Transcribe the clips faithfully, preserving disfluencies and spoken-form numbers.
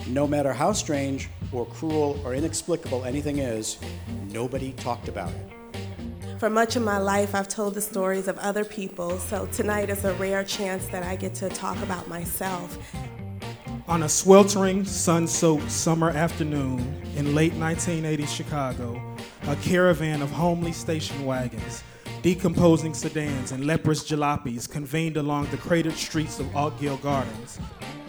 No matter how strange or cruel or inexplicable anything is, nobody talked about it. For much of my life, I've told the stories of other people, so tonight is a rare chance that I get to talk about myself. On a sweltering, sun-soaked summer afternoon in late nineteen eighties Chicago, a caravan of homely station wagons, decomposing sedans, and leprous jalopies convened along the cratered streets of Altgeld Gardens.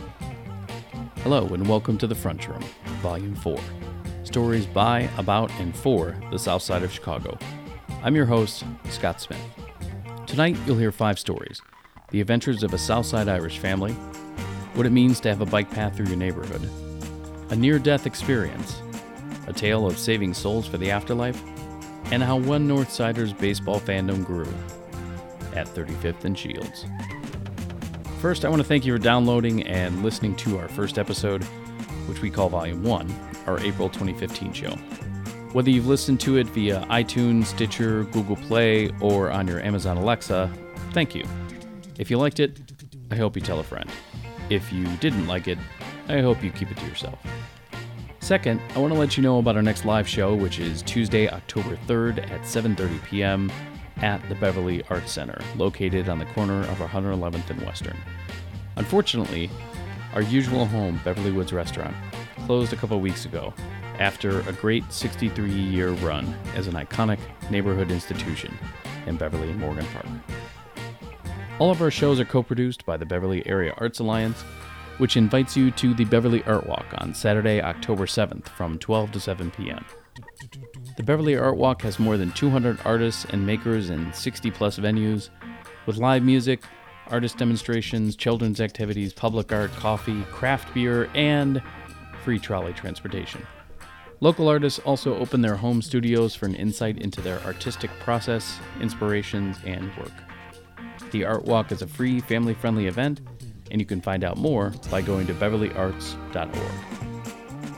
Hello and welcome to The Front Room, Volume four. Stories by, about, and for the South Side of Chicago. I'm your host, Scott Smith. Tonight you'll hear five stories. The adventures of a Southside Irish family, what it means to have a bike path through your neighborhood, a near-death experience, a tale of saving souls for the afterlife, and how one Northsider's baseball fandom grew at thirty-fifth and Shields. First, I want to thank you for downloading and listening to our first episode, which we call Volume one, our April twenty fifteen show. Whether you've listened to it via iTunes, Stitcher, Google Play, or on your Amazon Alexa, thank you. If you liked it, I hope you tell a friend. If you didn't like it, I hope you keep it to yourself. Second, I want to let you know about our next live show, which is Tuesday, October third at seven thirty p.m. at the Beverly Arts Center, located on the corner of one hundred eleventh and Western. Unfortunately, our usual home, Beverly Woods Restaurant, closed a couple weeks ago after a great sixty-three-year run as an iconic neighborhood institution in Beverly and Morgan Park. All of our shows are co-produced by the Beverly Area Arts Alliance, which invites you to the Beverly Art Walk on Saturday, October seventh from twelve to seven p.m. The Beverly Art Walk has more than two hundred artists and makers in sixty-plus venues, with live music, artist demonstrations, children's activities, public art, coffee, craft beer, and free trolley transportation. Local artists also open their home studios for an insight into their artistic process, inspirations, and work. The Art Walk is a free, family-friendly event, and you can find out more by going to beverly arts dot org.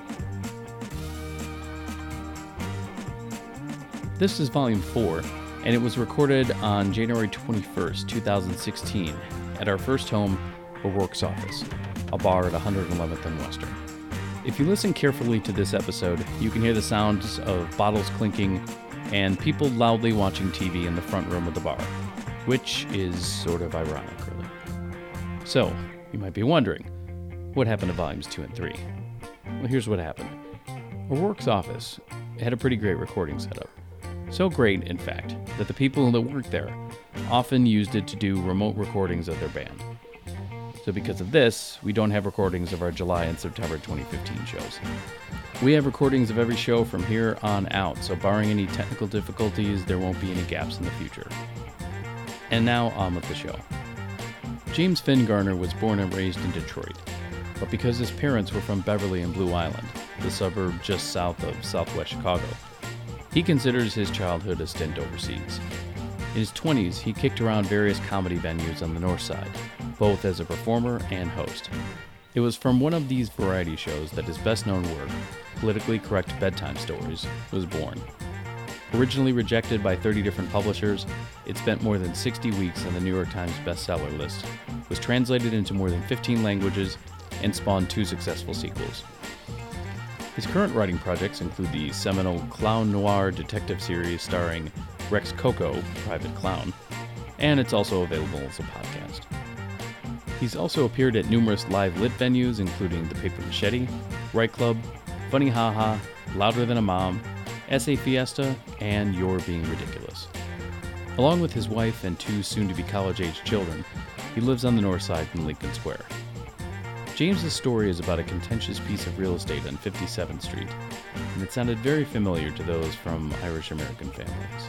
This is Volume four, and it was recorded on January twenty-first, twenty sixteen, at our first home, O'Rourke's Office, a bar at one hundred eleventh and Western. If you listen carefully to this episode, you can hear the sounds of bottles clinking and people loudly watching T V in the front room of the bar, which is sort of ironic, really. So, you might be wondering, what happened to Volumes two and three? Well, here's what happened. O'Rourke's Office had a pretty great recording setup. So great, in fact, that the people that worked there often used it to do remote recordings of their band. So because of this, we don't have recordings of our July and September twenty fifteen shows. We have recordings of every show from here on out, so barring any technical difficulties, there won't be any gaps in the future. And now on with the show. James Finn Garner was born and raised in Detroit, but because his parents were from Beverly and Blue Island, the suburb just south of southwest Chicago, he considers his childhood a stint overseas. In his twenties, he kicked around various comedy venues on the north side, both as a performer and host. It was from one of these variety shows that his best-known work, Politically Correct Bedtime Stories, was born. Originally rejected by thirty different publishers, it spent more than sixty weeks on the New York Times bestseller list, was translated into more than fifteen languages, and spawned two successful sequels. His current writing projects include the seminal Clown Noir detective series starring Rex Coco, Private Clown, and it's also available as a podcast. He's also appeared at numerous live lit venues, including the Paper Machete, Right Club, Funny Ha Ha, Louder Than a Mom, S A Fiesta, and You're Being Ridiculous. Along with his wife and two soon-to-be college-age children, he lives on the north side in Lincoln Square. James's story is about a contentious piece of real estate on fifty-seventh Street, and it sounded very familiar to those from Irish-American families.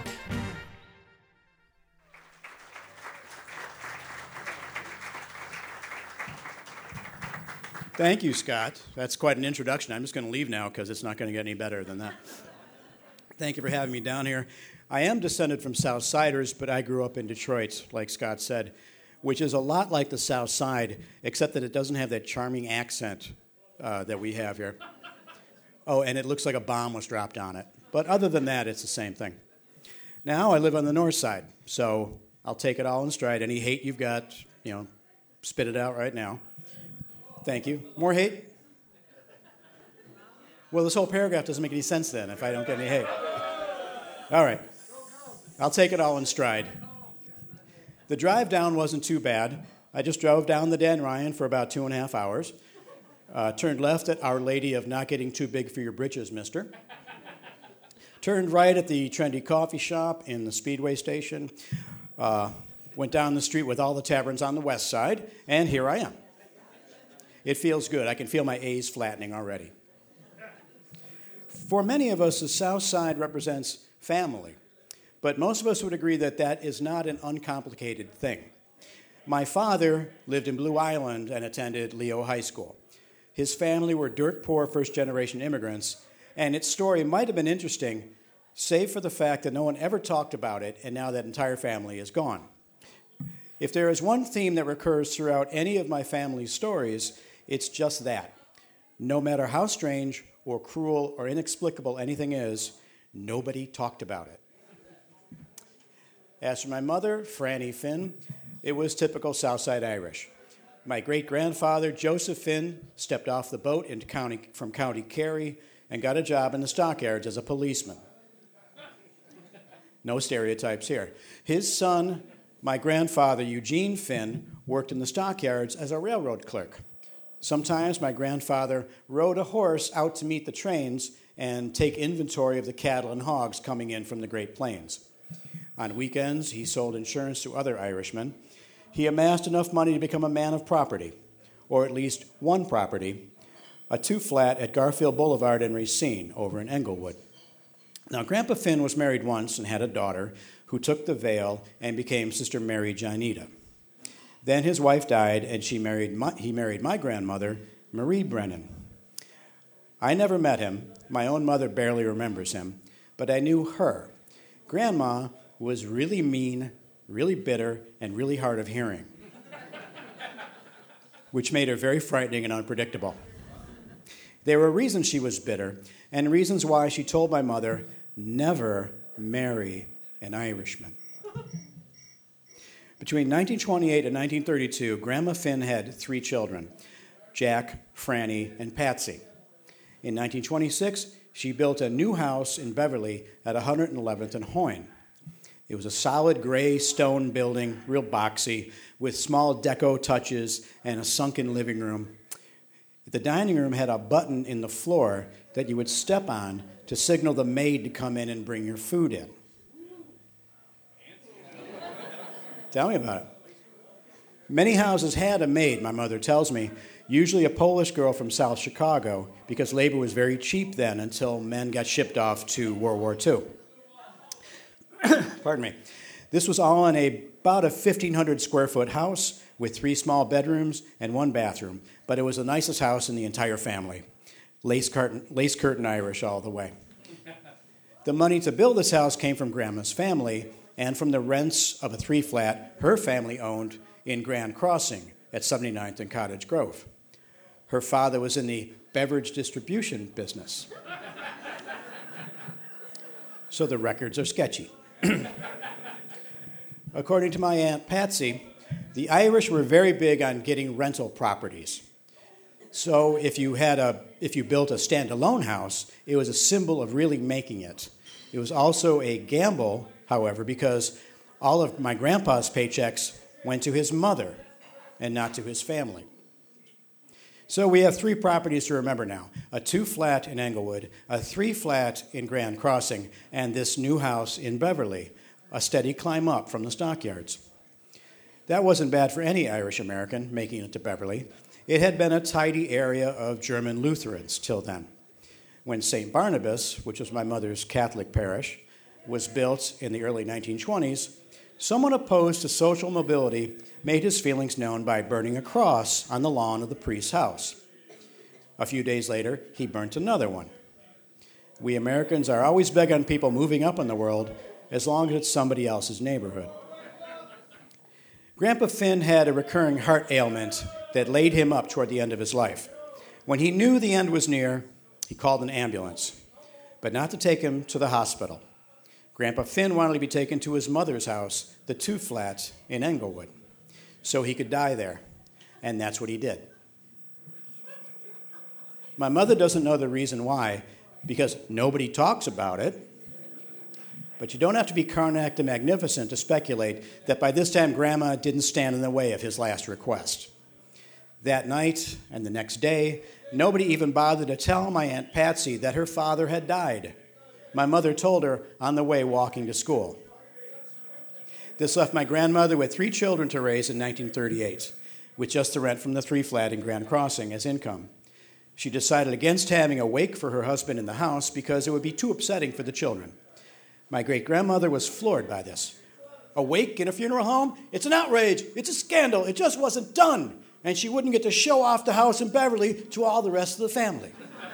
Thank you, Scott. That's quite an introduction. I'm just going to leave now because it's not going to get any better than that. Thank you for having me down here. I am descended from Southsiders, but I grew up in Detroit, like Scott said, which is a lot like the South Side, except that it doesn't have that charming accent uh, that we have here. Oh, and it looks like a bomb was dropped on it. But other than that, it's the same thing. Now I live on the north side, so I'll take it all in stride. Any hate you've got, you know, spit it out right now. Thank you. More hate? Well, this whole paragraph doesn't make any sense then if I don't get any hay. All right. I'll take it all in stride. The drive down wasn't too bad. I just drove down the Dan Ryan for about two and a half hours. Uh, turned left at Our Lady of Not Getting Too Big for Your Britches, mister. Turned right at the trendy coffee shop in the Speedway station. Uh, went down the street with all the taverns on the west side, and here I am. It feels good. I can feel my A's flattening already. For many of us, the South Side represents family, but most of us would agree that that is not an uncomplicated thing. My father lived in Blue Island and attended Leo High School. His family were dirt poor first-generation immigrants, and its story might have been interesting, save for the fact that no one ever talked about it, and now that entire family is gone. If there is one theme that recurs throughout any of my family's stories, it's just that. No matter how strange or cruel or inexplicable anything is, nobody talked about it. As for my mother, Franny Finn, it was typical Southside Irish. My great-grandfather, Joseph Finn, stepped off the boat into county, from County Kerry and got a job in the stockyards as a policeman. No stereotypes here. His son, my grandfather, Eugene Finn, worked in the stockyards as a railroad clerk. Sometimes my grandfather rode a horse out to meet the trains and take inventory of the cattle and hogs coming in from the Great Plains. On weekends, he sold insurance to other Irishmen. He amassed enough money to become a man of property, or at least one property, a two-flat at Garfield Boulevard in Racine, over in Englewood. Now, Grandpa Finn was married once and had a daughter who took the veil and became Sister Mary Janita. Then his wife died, and she married my, he married my grandmother, Marie Brennan. I never met him. My own mother barely remembers him, but I knew her. Grandma was really mean, really bitter, and really hard of hearing, which made her very frightening and unpredictable. There were reasons she was bitter, and reasons why she told my mother, never marry an Irishman. Between nineteen twenty-eight and nineteen thirty-two, Grandma Finn had three children, Jack, Franny, and Patsy. In nineteen twenty-six, she built a new house in Beverly at one hundred eleventh and Hoyne. It was a solid gray stone building, real boxy, with small deco touches and a sunken living room. The dining room had a button in the floor that you would step on to signal the maid to come in and bring your food in. Tell me about it. Many houses had a maid, my mother tells me, usually a Polish girl from South Chicago, because labor was very cheap then until men got shipped off to World War Two. Pardon me. This was all in a, about a fifteen hundred square foot house with three small bedrooms and one bathroom, but it was the nicest house in the entire family. Lace curtain, lace curtain Irish all the way. The money to build this house came from Grandma's family and from the rents of a three-flat her family owned in Grand Crossing at seventy-ninth and Cottage Grove. Her father was in the beverage distribution business. So the records are sketchy. According to my Aunt Patsy, the Irish were very big on getting rental properties. So if you had a, if you built a standalone house, it was a symbol of really making it. It was also a gamble, however, because all of my grandpa's paychecks went to his mother and not to his family. So we have three properties to remember now, a two-flat in Englewood, a three-flat in Grand Crossing, and this new house in Beverly, a steady climb up from the stockyards. That wasn't bad for any Irish American making it to Beverly. It had been a tidy area of German Lutherans till then. When Saint Barnabas, which was my mother's Catholic parish, was built in the early nineteen twenties, someone opposed to social mobility made his feelings known by burning a cross on the lawn of the priest's house. A few days later, he burnt another one. We Americans are always big on people moving up in the world as long as it's somebody else's neighborhood. Grandpa Finn had a recurring heart ailment that laid him up toward the end of his life. When he knew the end was near, he called an ambulance, but not to take him to the hospital. Grandpa Finn wanted to be taken to his mother's house, the two-flat in Englewood, so he could die there, and that's what he did. My mother doesn't know the reason why, because nobody talks about it. But you don't have to be Karnak the Magnificent to speculate that by this time Grandma didn't stand in the way of his last request. That night and the next day, nobody even bothered to tell my Aunt Patsy that her father had died. My mother told her on the way walking to school. This left my grandmother with three children to raise in nineteen thirty-eight, with just the rent from the three flat in Grand Crossing as income. She decided against having a wake for her husband in the house because it would be too upsetting for the children. My great-grandmother was floored by this. A wake in a funeral home? It's an outrage. It's a scandal. It just wasn't done. And she wouldn't get to show off the house in Beverly to all the rest of the family.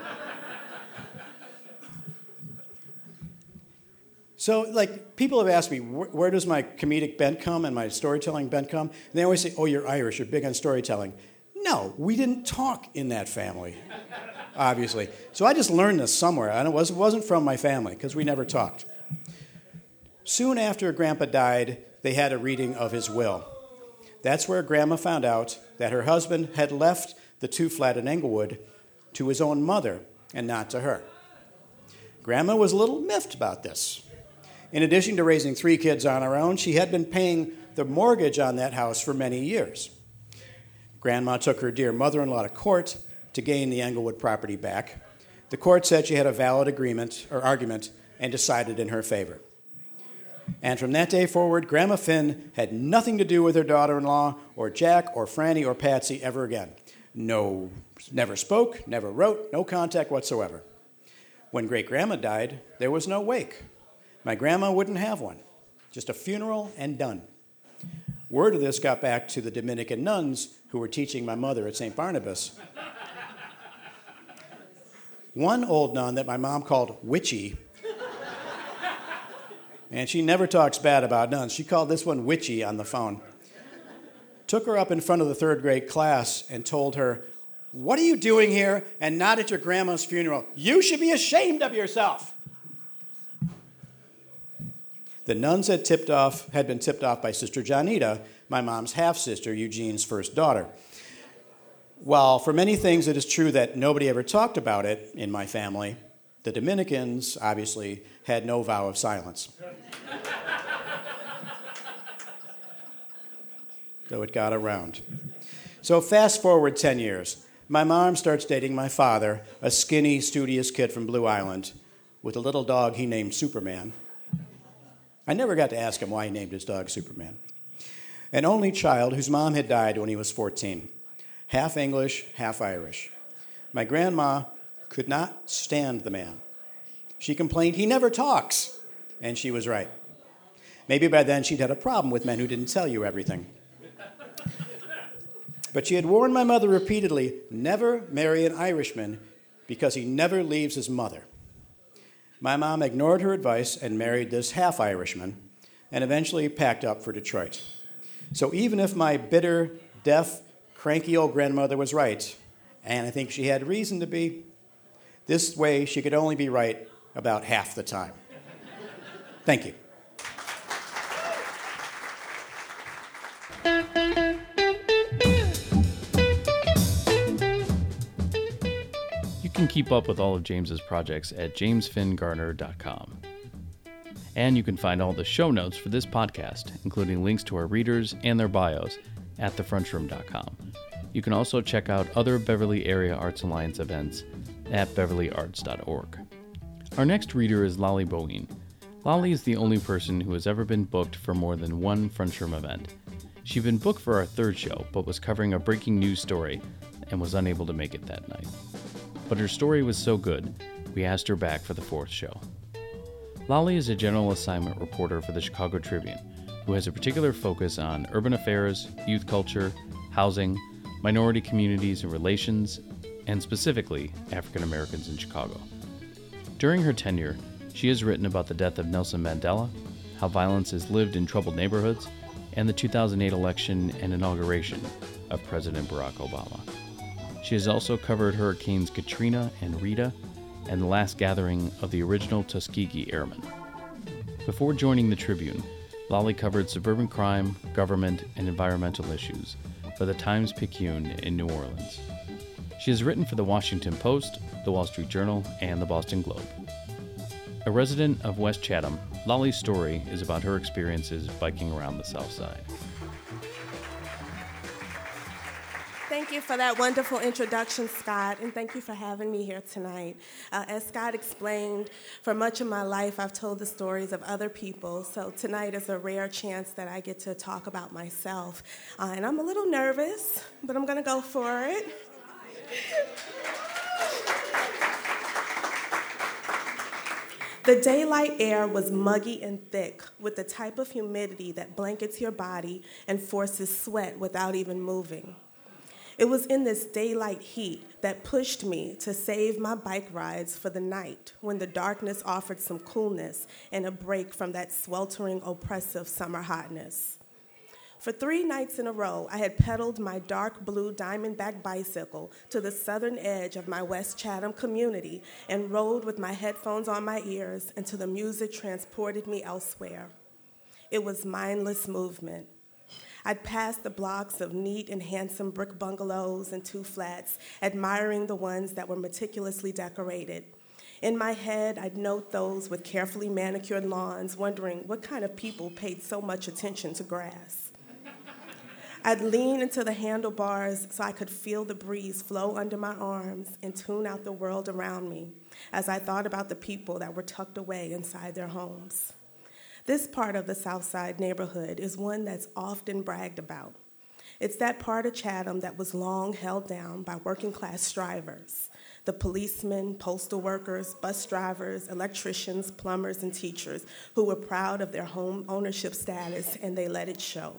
So, like, people have asked me, where, where does my comedic bent come and my storytelling bent come? And they always say, oh, you're Irish. You're big on storytelling. No, we didn't talk in that family, obviously. So I just learned this somewhere. And it wasn't from my family because we never talked. Soon after Grandpa died, they had a reading of his will. That's where Grandma found out that her husband had left the two-flat in Englewood to his own mother and not to her. Grandma was a little miffed about this. In addition to raising three kids on her own, she had been paying the mortgage on that house for many years. Grandma took her dear mother-in-law to court to gain the Englewood property back. The court said she had a valid agreement or argument and decided in her favor. And from that day forward, Grandma Finn had nothing to do with her daughter-in-law or Jack or Franny or Patsy ever again. No, never spoke, never wrote, no contact whatsoever. When great-grandma died, there was no wake. My grandma wouldn't have one, just a funeral and done. Word of this got back to the Dominican nuns who were teaching my mother at Saint Barnabas. One old nun that my mom called Witchy, and she never talks bad about nuns. She called this one Witchy on the phone. Took her up in front of the third grade class and told her, what are you doing here and not at your grandma's funeral? You should be ashamed of yourself. The nuns had tipped off, had been tipped off by Sister Johnita, my mom's half-sister, Eugene's first daughter. While for many things it is true that nobody ever talked about it in my family, the Dominicans, obviously, had no vow of silence. So it got around. So fast forward ten years. My mom starts dating my father, a skinny, studious kid from Blue Island, with a little dog he named Superman. I never got to ask him why he named his dog Superman. An only child whose mom had died when he was fourteen. Half English, half Irish. My grandma could not stand the man. She complained he never talks, and she was right. Maybe by then she'd had a problem with men who didn't tell you everything. But she had warned my mother repeatedly, never marry an Irishman because he never leaves his mother. My mom ignored her advice and married this half-Irishman and eventually packed up for Detroit. So even if my bitter, deaf, cranky old grandmother was right, and I think she had reason to be, this way she could only be right about half the time. Thank you. You can keep up with all of James's projects at james finn garner dot com. And you can find all the show notes for this podcast, including links to our readers and their bios, at the front room dot com. You can also check out other Beverly Area Arts Alliance events at beverly arts dot org. Our next reader is Lolly Bowen. Lolly is the only person who has ever been booked for more than one Front Room event. She'd been booked for our third show, but was covering a breaking news story and was unable to make it that night. But her story was so good, we asked her back for the fourth show. Lolly is a general assignment reporter for the Chicago Tribune, who has a particular focus on urban affairs, youth culture, housing, minority communities and relations, and specifically African Americans in Chicago. During her tenure, she has written about the death of Nelson Mandela, how violence is lived in troubled neighborhoods, and the two thousand eight election and inauguration of President Barack Obama. She has also covered Hurricanes Katrina and Rita, and the last gathering of the original Tuskegee Airmen. Before joining the Tribune, Lolly covered suburban crime, government, and environmental issues for the Times-Picayune in New Orleans. She has written for the Washington Post, the Wall Street Journal, and the Boston Globe. A resident of West Chatham, Lolly's story is about her experiences biking around the South Side. Thank you for that wonderful introduction, Scott, and thank you for having me here tonight. Uh, as Scott explained, for much of my life, I've told the stories of other people, so tonight is a rare chance that I get to talk about myself. Uh, and I'm a little nervous, but I'm going to go for it. The daylight air was muggy and thick, with the type of humidity that blankets your body and forces sweat without even moving. It was in this daylight heat that pushed me to save my bike rides for the night, when the darkness offered some coolness and a break from that sweltering, oppressive summer hotness. For three nights in a row, I had pedaled my dark blue Diamondback bicycle to the southern edge of my West Chatham community and rode with my headphones on my ears until the music transported me elsewhere. It was mindless movement. I'd pass the blocks of neat and handsome brick bungalows and two flats, admiring the ones that were meticulously decorated. In my head, I'd note those with carefully manicured lawns, wondering what kind of people paid so much attention to grass. I'd lean into the handlebars so I could feel the breeze flow under my arms and tune out the world around me as I thought about the people that were tucked away inside their homes. This part of the South Side neighborhood is one that's often bragged about. It's that part of Chatham that was long held down by working-class strivers, the policemen, postal workers, bus drivers, electricians, plumbers, and teachers who were proud of their home ownership status, and they let it show.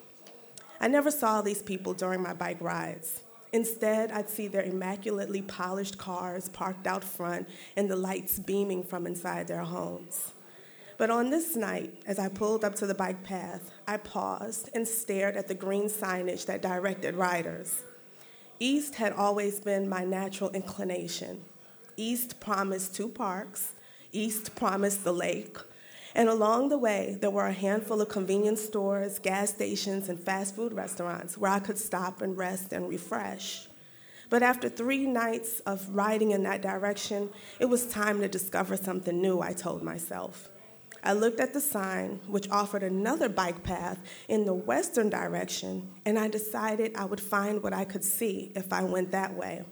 I never saw these people during my bike rides. Instead, I'd see their immaculately polished cars parked out front and the lights beaming from inside their homes. But on this night, as I pulled up to the bike path, I paused and stared at the green signage that directed riders. East had always been my natural inclination. East promised two parks. East promised the lake. And along the way, there were a handful of convenience stores, gas stations, and fast food restaurants where I could stop and rest and refresh. But after three nights of riding in that direction, it was time to discover something new, I told myself. I looked at the sign, which offered another bike path in the western direction, and I decided I would find what I could see if I went that way.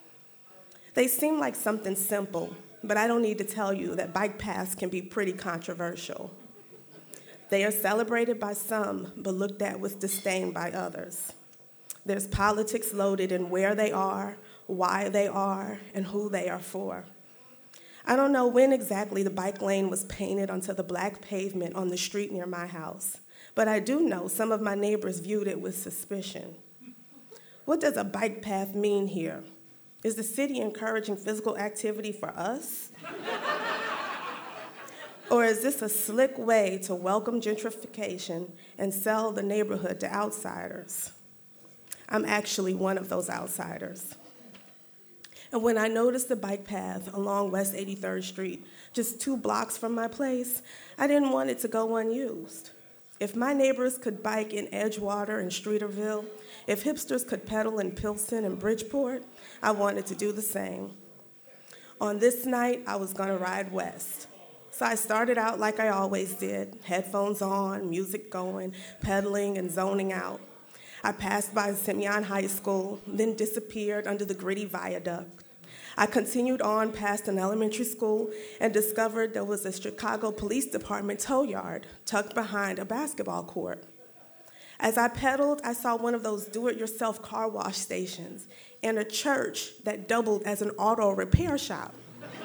They seem like something simple, but I don't need to tell you that bike paths can be pretty controversial. They are celebrated by some, but looked at with disdain by others. There's politics loaded in where they are, why they are, and who they are for. I don't know when exactly the bike lane was painted onto the black pavement on the street near my house, but I do know some of my neighbors viewed it with suspicion. What does a bike path mean here? Is the city encouraging physical activity for us? Or is this a slick way to welcome gentrification and sell the neighborhood to outsiders? I'm actually one of those outsiders. And when I noticed the bike path along West eighty-third Street, just two blocks from my place, I didn't want it to go unused. If my neighbors could bike in Edgewater and Streeterville, if hipsters could pedal in Pilsen and Bridgeport, I wanted to do the same. On this night, I was gonna ride west. So I started out like I always did, headphones on, music going, pedaling and zoning out. I passed by Simeon High School, then disappeared under the gritty viaduct. I continued on past an elementary school and discovered there was a Chicago Police Department tow yard tucked behind a basketball court. As I pedaled, I saw one of those do-it-yourself car wash stations and a church that doubled as an auto repair shop.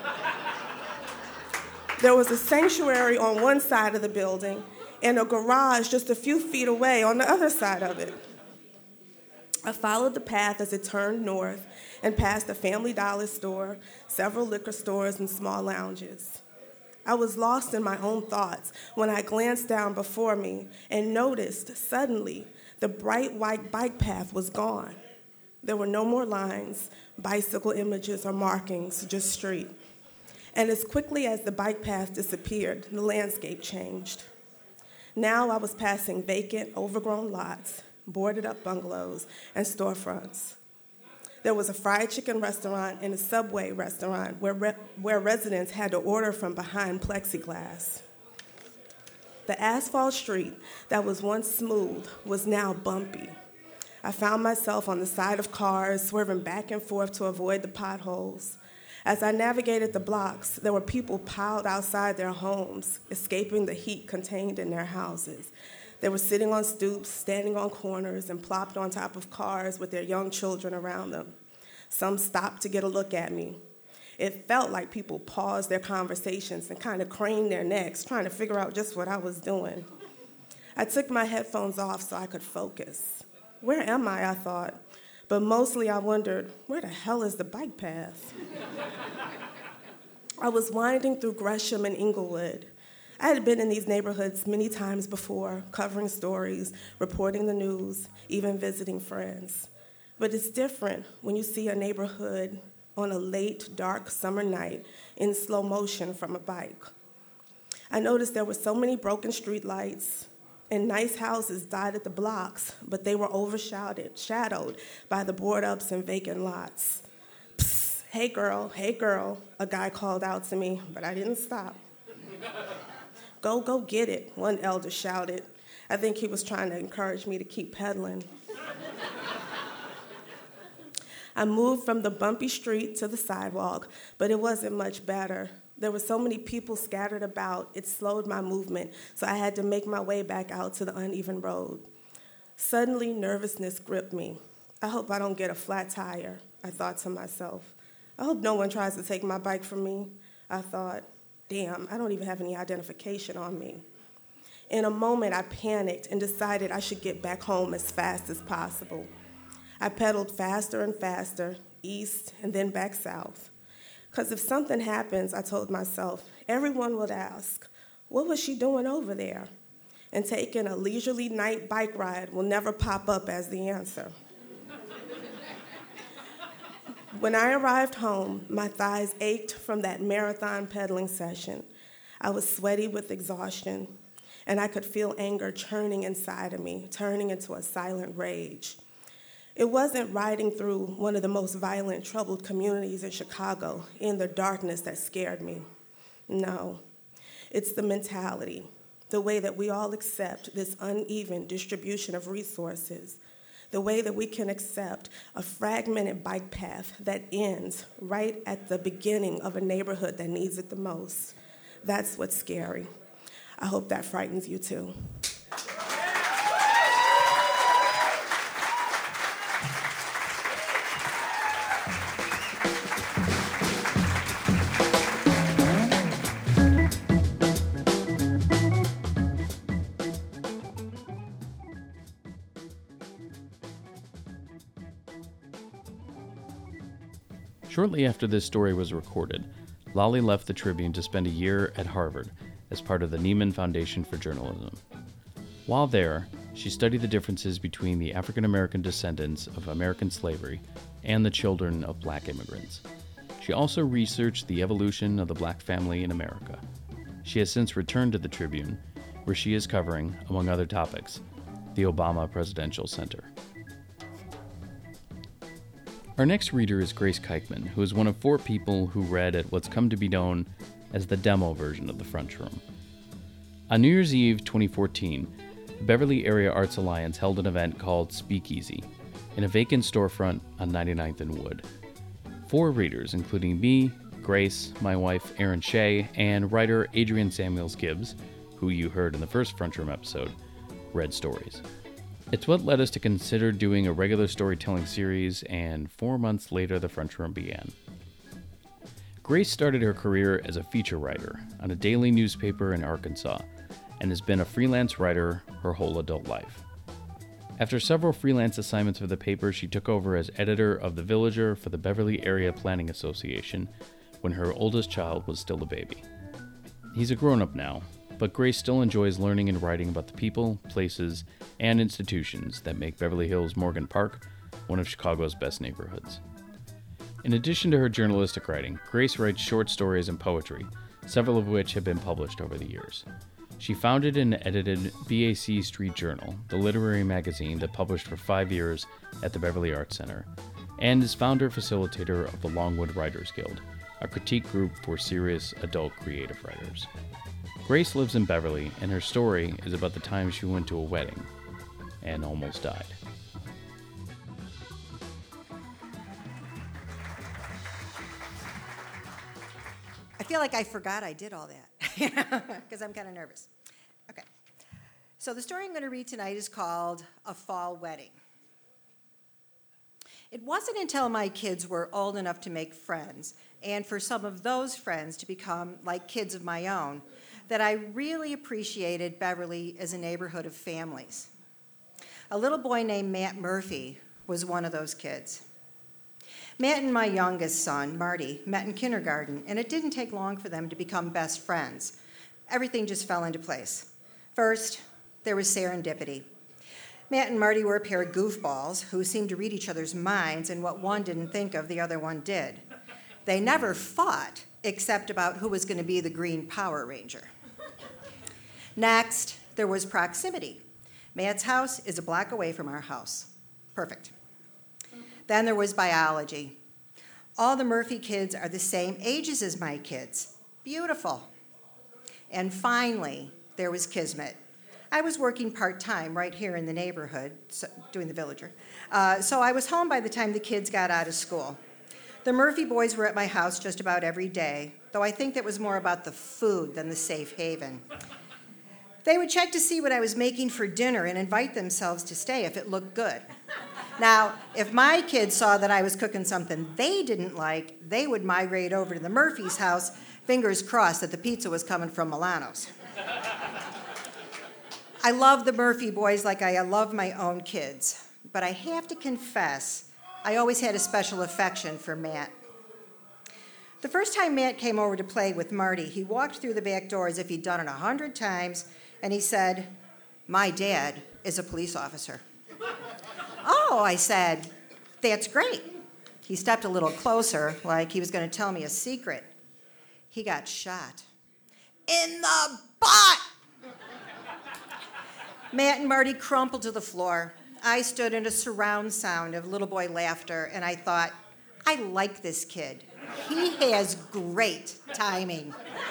There was a sanctuary on one side of the building and a garage just a few feet away on the other side of it. I followed the path as it turned north and passed a Family Dollar store, several liquor stores, and small lounges. I was lost in my own thoughts when I glanced down before me and noticed suddenly the bright white bike path was gone. There were no more lines, bicycle images, or markings, just street. And as quickly as the bike path disappeared, the landscape changed. Now I was passing vacant, overgrown lots, boarded up bungalows, and storefronts. There was a fried chicken restaurant and a Subway restaurant where, re- where residents had to order from behind plexiglass. The asphalt street that was once smooth was now bumpy. I found myself on the side of cars, swerving back and forth to avoid the potholes. As I navigated the blocks, there were people piled outside their homes, escaping the heat contained in their houses. They were sitting on stoops, standing on corners, and plopped on top of cars with their young children around them. Some stopped to get a look at me. It felt like people paused their conversations and kind of craned their necks, trying to figure out just what I was doing. I took my headphones off so I could focus. Where am I, I thought. But mostly I wondered, where the hell is the bike path? I was winding through Gresham and Inglewood. I had been in these neighborhoods many times before, covering stories, reporting the news, even visiting friends. But it's different when you see a neighborhood on a late, dark summer night in slow motion from a bike. I noticed there were so many broken streetlights, and nice houses dotted the blocks, but they were overshadowed shadowed by the board-ups and vacant lots. Psst, hey girl, hey girl, a guy called out to me, but I didn't stop. Go, go get it, one elder shouted. I think he was trying to encourage me to keep pedaling. I moved from the bumpy street to the sidewalk, but it wasn't much better. There were so many people scattered about, it slowed my movement, so I had to make my way back out to the uneven road. Suddenly, nervousness gripped me. I hope I don't get a flat tire, I thought to myself. I hope no one tries to take my bike from me. I thought, damn, I don't even have any identification on me. In a moment, I panicked and decided I should get back home as fast as possible. I pedaled faster and faster, east and then back south. Because if something happens, I told myself, everyone would ask, what was she doing over there? And taking a leisurely night bike ride will never pop up as the answer. When I arrived home, my thighs ached from that marathon pedaling session. I was sweaty with exhaustion, and I could feel anger churning inside of me, turning into a silent rage. It wasn't riding through one of the most violent, troubled communities in Chicago in the darkness that scared me. No, it's the mentality, the way that we all accept this uneven distribution of resources, the way that we can accept a fragmented bike path that ends right at the beginning of a neighborhood that needs it the most. That's what's scary. I hope that frightens you too. Shortly after this story was recorded, Lolly left the Tribune to spend a year at Harvard as part of the Nieman Foundation for Journalism. While there, she studied the differences between the African American descendants of American slavery and the children of black immigrants. She also researched the evolution of the black family in America. She has since returned to the Tribune, where she is covering, among other topics, the Obama Presidential Center. Our next reader is Grace Keichman, who is one of four people who read at what's come to be known as the demo version of the French Room. On New Year's Eve twenty fourteen, the Beverly Area Arts Alliance held an event called Speakeasy in a vacant storefront on ninety-ninth and Wood. Four readers, including me, Grace, my wife Erin Shea, and writer Adrienne Samuels Gibbs, who you heard in the first French Room episode, read stories. It's what led us to consider doing a regular storytelling series, and four months later the French Room began. Grace started her career as a feature writer on a daily newspaper in Arkansas, and has been a freelance writer her whole adult life. After several freelance assignments for the paper, she took over as editor of The Villager for the Beverly Area Planning Association when her oldest child was still a baby. He's a grown-up now, but Grace still enjoys learning and writing about the people, places, and institutions that make Beverly Hills Morgan Park one of Chicago's best neighborhoods. In addition to her journalistic writing, Grace writes short stories and poetry, several of which have been published over the years. She founded and edited B A C Street Journal, the literary magazine that published for five years at the Beverly Arts Center, and is founder-facilitator of the Longwood Writers Guild, a critique group for serious adult creative writers. Grace lives in Beverly, and her story is about the time she went to a wedding and almost died. I feel like I forgot I did all that because I'm kind of nervous. Okay. So the story I'm going to read tonight is called A Fall Wedding. It wasn't until my kids were old enough to make friends, and for some of those friends to become like kids of my own, that I really appreciated Beverly as a neighborhood of families. A little boy named Matt Murphy was one of those kids. Matt and my youngest son, Marty, met in kindergarten, and it didn't take long for them to become best friends. Everything just fell into place. First, there was serendipity. Matt and Marty were a pair of goofballs who seemed to read each other's minds, and what one didn't think of, the other one did. They never fought, except about who was going to be the Green Power Ranger. Next, there was proximity. Matt's house is a block away from our house. Perfect. Then there was biology. All the Murphy kids are the same ages as my kids. Beautiful. And finally, there was kismet. I was working part-time right here in the neighborhood, so, doing the villager. Uh, so I was home by the time the kids got out of school. The Murphy boys were at my house just about every day, though I think that was more about the food than the safe haven. They would check to see what I was making for dinner and invite themselves to stay if it looked good. Now, if my kids saw that I was cooking something they didn't like, they would migrate over to the Murphy's house, fingers crossed that the pizza was coming from Milano's. I love the Murphy boys like I love my own kids, but I have to confess, I always had a special affection for Matt. The first time Matt came over to play with Marty, he walked through the back door as if he'd done it a hundred times, and he said, "My dad is a police officer." "Oh," I said, "that's great." He stepped a little closer, like he was going to tell me a secret. He got shot. In the butt! Matt and Marty crumpled to the floor. I stood in a surround sound of little boy laughter, and I thought, I like this kid. He has great timing.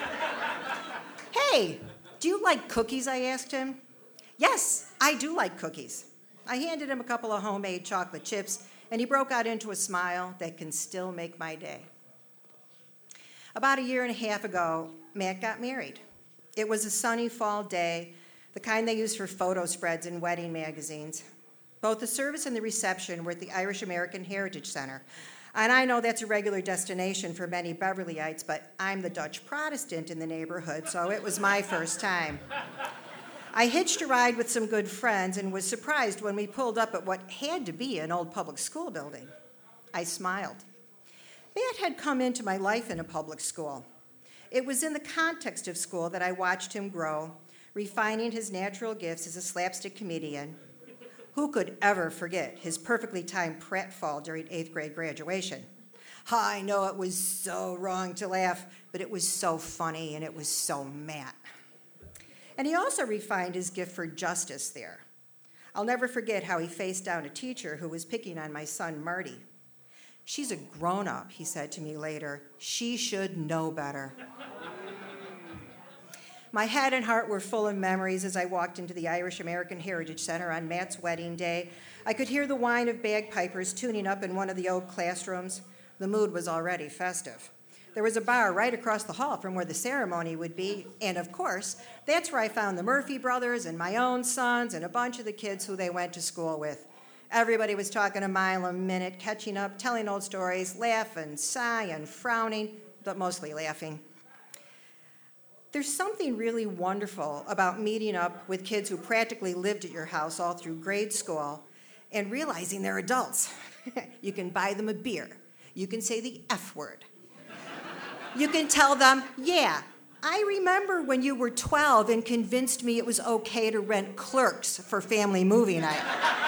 "Hey, do you like cookies?" I asked him. "Yes, I do like cookies." I handed him a couple of homemade chocolate chips, and he broke out into a smile that can still make my day. About a year and a half ago, Matt got married. It was a sunny fall day, the kind they use for photo spreads in wedding magazines. Both the service and the reception were at the Irish American Heritage Center. And I know that's a regular destination for many Beverlyites, but I'm the Dutch Protestant in the neighborhood, so it was my first time. I hitched a ride with some good friends and was surprised when we pulled up at what had to be an old public school building. I smiled. Matt had come into my life in a public school. It was in the context of school that I watched him grow, refining his natural gifts as a slapstick comedian. Who could ever forget his perfectly timed pratfall during eighth grade graduation? I know it was so wrong to laugh, but it was so funny and it was so Matt. And he also refined his gift for justice there. I'll never forget how he faced down a teacher who was picking on my son, Marty. "She's a grown-up," he said to me later. "She should know better." My head and heart were full of memories as I walked into the Irish American Heritage Center on Matt's wedding day. I could hear the whine of bagpipers tuning up in one of the old classrooms. The mood was already festive. There was a bar right across the hall from where the ceremony would be, and of course, that's where I found the Murphy brothers and my own sons and a bunch of the kids who they went to school with. Everybody was talking a mile a minute, catching up, telling old stories, laughing, sighing, frowning, but mostly laughing. There's something really wonderful about meeting up with kids who practically lived at your house all through grade school and realizing they're adults. You can buy them a beer. You can say the F word. You can tell them, "Yeah, I remember when you were twelve and convinced me it was okay to rent Clerks for family movie night."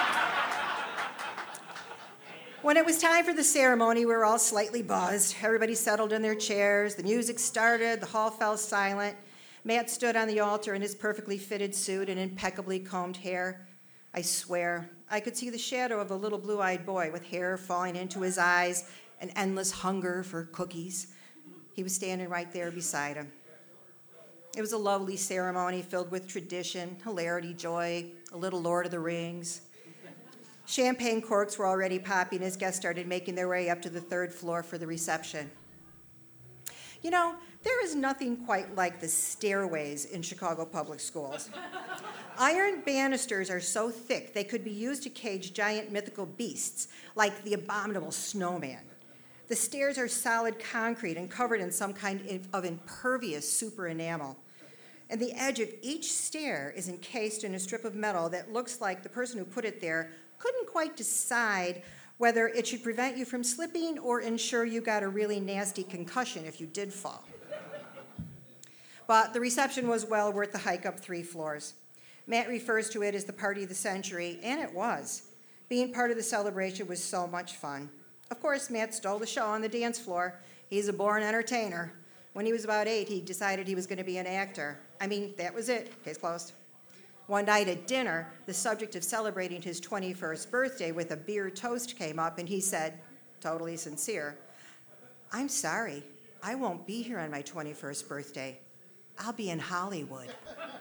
When it was time for the ceremony, we were all slightly buzzed. Everybody settled in their chairs. The music started. The hall fell silent. Matt stood on the altar in his perfectly fitted suit and impeccably combed hair. I swear, I could see the shadow of a little blue-eyed boy with hair falling into his eyes and endless hunger for cookies. He was standing right there beside him. It was a lovely ceremony filled with tradition, hilarity, joy, a little Lord of the Rings. Champagne corks were already popping as guests started making their way up to the third floor for the reception. You know, there is nothing quite like the stairways in Chicago public schools. Iron banisters are so thick they could be used to cage giant mythical beasts, like the abominable snowman. The stairs are solid concrete and covered in some kind of impervious super enamel. And the edge of each stair is encased in a strip of metal that looks like the person who put it there couldn't quite decide whether it should prevent you from slipping or ensure you got a really nasty concussion if you did fall. But the reception was well worth the hike up three floors. Matt refers to it as the party of the century, and it was. Being part of the celebration was so much fun. Of course, Matt stole the show on the dance floor. He's a born entertainer. When he was about eight, he decided he was going to be an actor. I mean, that was it. Case closed. One night at dinner, the subject of celebrating his twenty-first birthday with a beer toast came up, and he said, totally sincere, "I'm sorry, I won't be here on my twenty-first birthday. I'll be in Hollywood."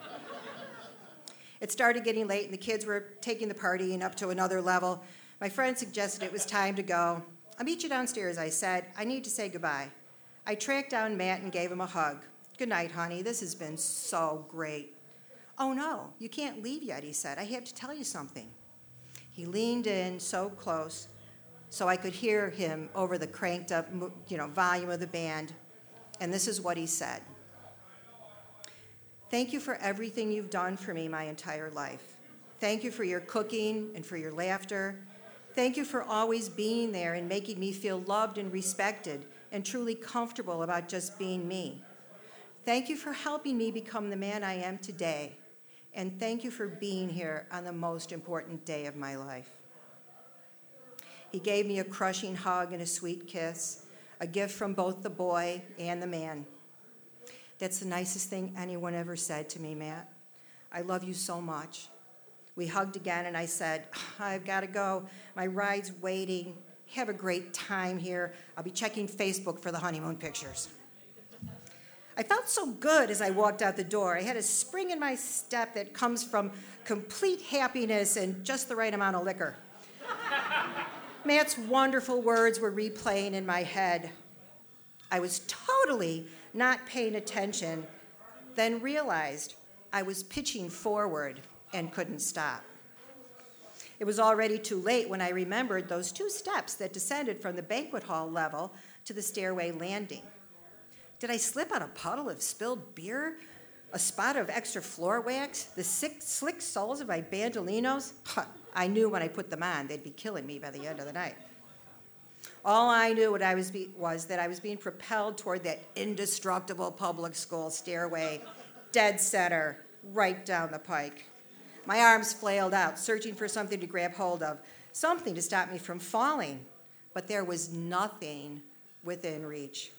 It started getting late, and the kids were taking the partying up to another level. My friend suggested it was time to go. "I'll meet you downstairs," I said. "I need to say goodbye." I tracked down Matt and gave him a hug. "Good night, honey. This has been so great." "Oh, no, you can't leave yet," he said. "I have to tell you something." He leaned in so close so I could hear him over the cranked up, you know, volume of the band. And this is what he said. "Thank you for everything you've done for me my entire life. Thank you for your cooking and for your laughter. Thank you for always being there and making me feel loved and respected and truly comfortable about just being me. Thank you for helping me become the man I am today. And thank you for being here on the most important day of my life." He gave me a crushing hug and a sweet kiss, a gift from both the boy and the man. "That's the nicest thing anyone ever said to me, Matt. I love you so much." We hugged again, and I said, "I've got to go. My ride's waiting. Have a great time here. I'll be checking Facebook for the honeymoon pictures." I felt so good as I walked out the door. I had a spring in my step that comes from complete happiness and just the right amount of liquor. Matt's wonderful words were replaying in my head. I was totally not paying attention, then realized I was pitching forward and couldn't stop. It was already too late when I remembered those two steps that descended from the banquet hall level to the stairway landing. Did I slip on a puddle of spilled beer, a spot of extra floor wax, the sick, slick soles of my bandolinos? Huh, I knew when I put them on they'd be killing me by the end of the night. All I knew what I was be- was that I was being propelled toward that indestructible public school stairway, dead center, right down the pike. My arms flailed out, searching for something to grab hold of, something to stop me from falling, but there was nothing within reach.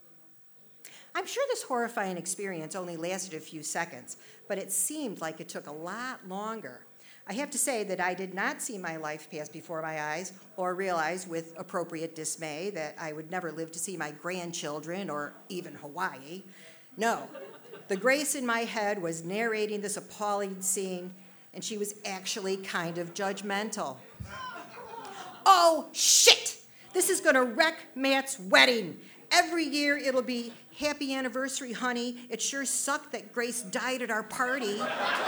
I'm sure this horrifying experience only lasted a few seconds, but it seemed like it took a lot longer. I have to say that I did not see my life pass before my eyes or realize with appropriate dismay that I would never live to see my grandchildren or even Hawaii. No, the Grace in my head was narrating this appalling scene, and she was actually kind of judgmental. "Oh, shit! This is going to wreck Matt's wedding. Every year it'll be happy anniversary, honey. It sure sucked that Grace died at our party.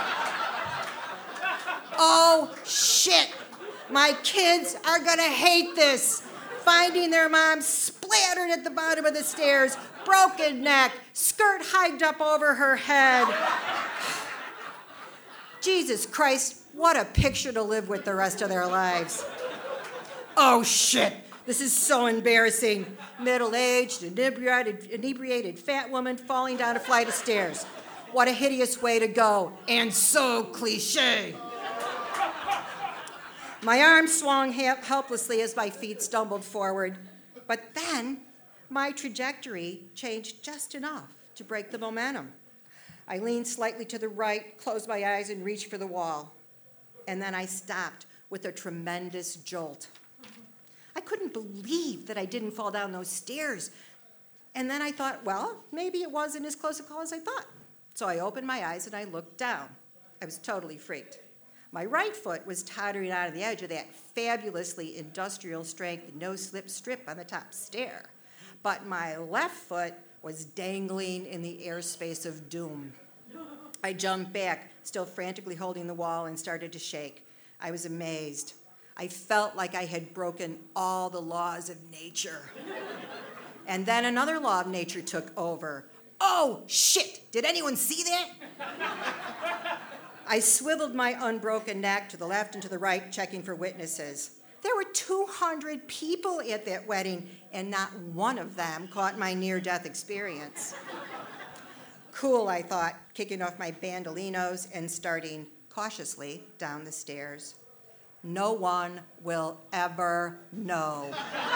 Oh, shit! My kids are going to hate this. Finding their mom splattered at the bottom of the stairs, broken neck, skirt hiked up over her head. Jesus Christ, what a picture to live with the rest of their lives. Oh, shit! This is so embarrassing. Middle-aged, inebriated, inebriated fat woman falling down a flight of stairs. What a hideous way to go, and so cliche. My arms swung helplessly as my feet stumbled forward, but then my trajectory changed just enough to break the momentum. I leaned slightly to the right, closed my eyes, and reached for the wall. and then I stopped with a tremendous jolt. I couldn't believe that I didn't fall down those stairs. And then I thought, well, maybe it wasn't as close a call as I thought. So I opened my eyes and I looked down. I was totally freaked. My right foot was tottering out of the edge of that fabulously industrial strength no-slip strip on the top stair. But my left foot was dangling in the airspace of doom. I jumped back, still frantically holding the wall, and started to shake. I was amazed. I felt like I had broken all the laws of nature. And then another law of nature took over. Oh, shit! Did anyone see that? I swiveled my unbroken neck to the left and to the right, checking for witnesses. There were two hundred people at that wedding, and not one of them caught my near-death experience. Cool, I thought, kicking off my bandolinos and starting cautiously down the stairs. No one will ever know.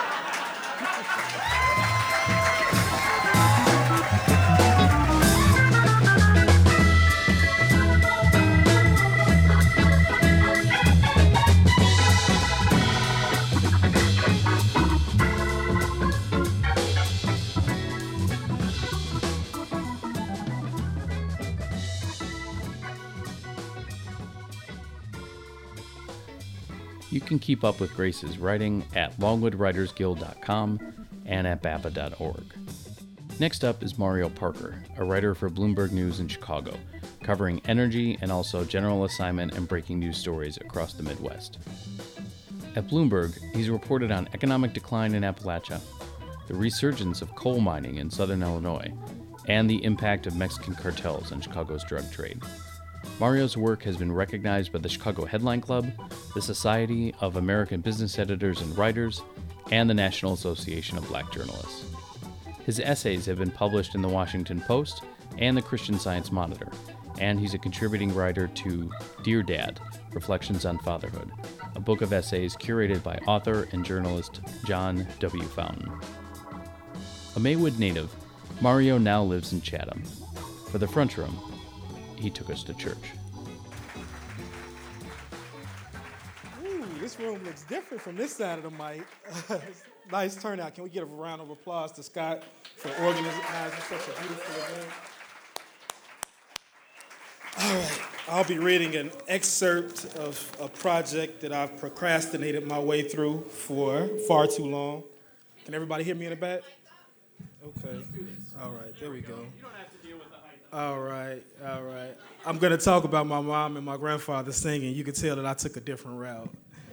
You can keep up with Grace's writing at longwood writers guild dot com and at B A P A dot org. Next up is Mario Parker, a writer for Bloomberg News in Chicago, covering energy and also general assignment and breaking news stories across the Midwest. At Bloomberg, he's reported on economic decline in Appalachia, the resurgence of coal mining in southern Illinois, and the impact of Mexican cartels on Chicago's drug trade. Mario's work has been recognized by the Chicago Headline Club, the Society of American Business Editors and Writers, and the National Association of Black Journalists. His essays have been published in the Washington Post and the Christian Science Monitor, and he's a contributing writer to Dear Dad, Reflections on Fatherhood, a book of essays curated by author and journalist John W. Fountain. A Maywood native, Mario now lives in Chatham. For the front room, he took us to church. Ooh, this room looks different from this side of the mic. Nice turnout. Can we get a round of applause to Scott for organizing such a beautiful event? All right, I'll be reading an excerpt of a project that I've procrastinated my way through for far too long. Can everybody hear me in the back? Okay. All right, there we go. You don't have to deal with the hype. All right, all right. I'm going to talk about my mom and my grandfather singing. You can tell that I took a different route.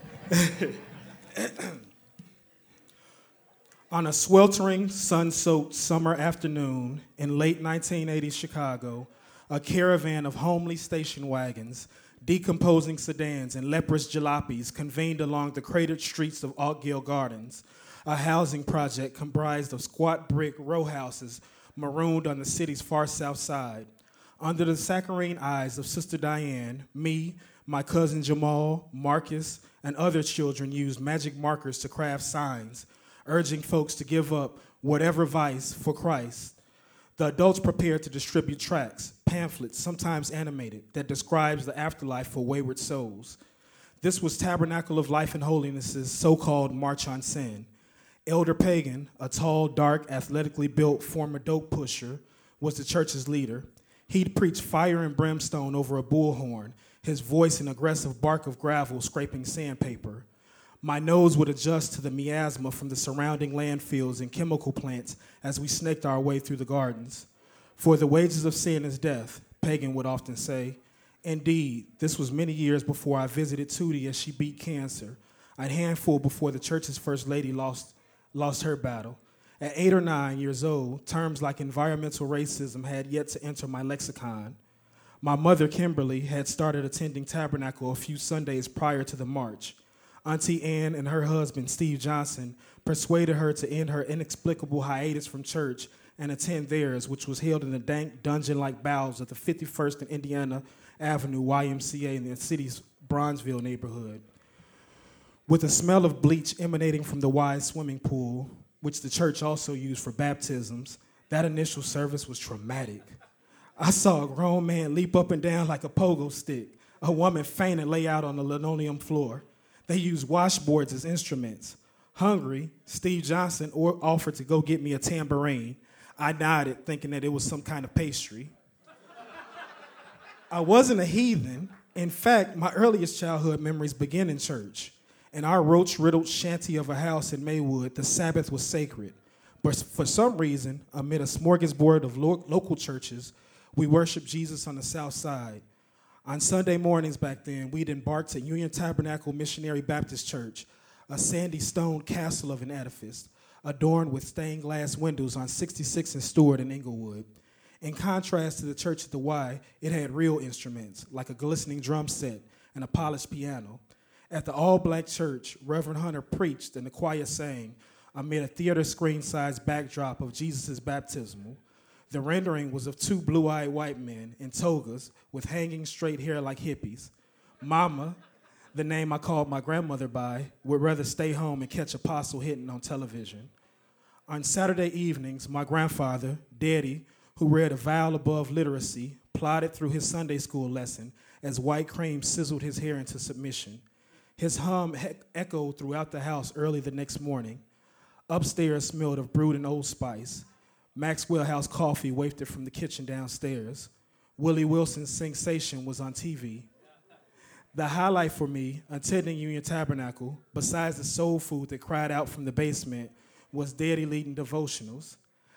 On a sweltering, sun-soaked summer afternoon in late nineteen eighties Chicago, a caravan of homely station wagons, decomposing sedans, and leprous jalopies convened along the cratered streets of Altgale Gardens, a housing project comprised of squat brick row houses marooned on the city's far south side. Under the saccharine eyes of Sister Diane, me, my cousin Jamal, Marcus, and other children used magic markers to craft signs, urging folks to give up whatever vice for Christ. The adults prepared to distribute tracts, pamphlets, sometimes animated, that describes the afterlife for wayward souls. This was Tabernacle of Life and Holiness's so-called March on Sin. Elder Pagan, a tall, dark, athletically built former dope pusher, was the church's leader. He'd preach fire and brimstone over a bullhorn, his voice an aggressive bark of gravel scraping sandpaper. My nose would adjust to the miasma from the surrounding landfills and chemical plants as we snaked our way through the gardens. For the wages of sin is death, Pagan would often say. Indeed, this was many years before I visited Tootie as she beat cancer, a handful before the church's first lady lost, lost her battle. At eight or nine years old, terms like environmental racism had yet to enter my lexicon. My mother, Kimberly, had started attending Tabernacle a few Sundays prior to the march. Auntie Ann and her husband, Steve Johnson, persuaded her to end her inexplicable hiatus from church and attend theirs, which was held in the dank, dungeon-like bowels of the fifty-first and Indiana Avenue Y M C A in the city's Bronzeville neighborhood. With the smell of bleach emanating from the wide swimming pool, which the church also used for baptisms, that initial service was traumatic. I saw a grown man leap up and down like a pogo stick, A woman fainted lay out on the linoleum floor. They used washboards as instruments. Hungry, Steve Johnson or- offered to go get me a tambourine. I nodded, thinking that it was some kind of pastry. I wasn't a heathen. In fact, my earliest childhood memories begin in church. In our roach-riddled shanty of a house in Maywood, the Sabbath was sacred. But for some reason, amid a smorgasbord of lo- local churches, we worshiped Jesus on the south side. On Sunday mornings back then, we'd embarked at Union Tabernacle Missionary Baptist Church, a sandy stone castle of an edifice, adorned with stained glass windows on sixty-sixth and Stewart in Inglewood. In contrast to the church at the Y, it had real instruments, like a glistening drum set and a polished piano. At the all-black church, Reverend Hunter preached and the choir sang amid a theater screen-sized backdrop of Jesus' baptismal. The rendering was of two blue-eyed white men in togas with hanging straight hair like hippies. Mama, the name I called my grandmother by, would rather stay home and catch Apostle hitting on television. On Saturday evenings, my grandfather, Daddy, who read a vowel above literacy, plodded through his Sunday school lesson as white cream sizzled his hair into submission. His hum he- echoed throughout the house early the next morning. Upstairs smelled of brewed and Old Spice. Maxwell House coffee wafted from the kitchen downstairs. Willie Wilson's Sensation was on T V. The highlight for me, attending Union Tabernacle, besides the soul food that cried out from the basement, was Daddy leading devotionals.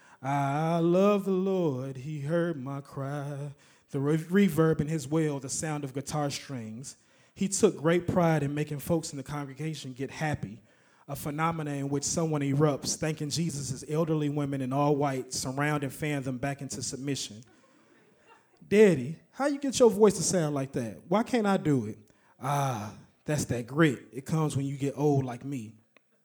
I love the Lord, he heard my cry. The re- reverb in his wail, the sound of guitar strings. He took great pride in making folks in the congregation get happy, a phenomenon in which someone erupts, thanking Jesus as elderly women in all white surround and fan them back into submission. Daddy, how you get your voice to sound like that? Why can't I do it? Ah, that's that grit. It comes when you get old like me.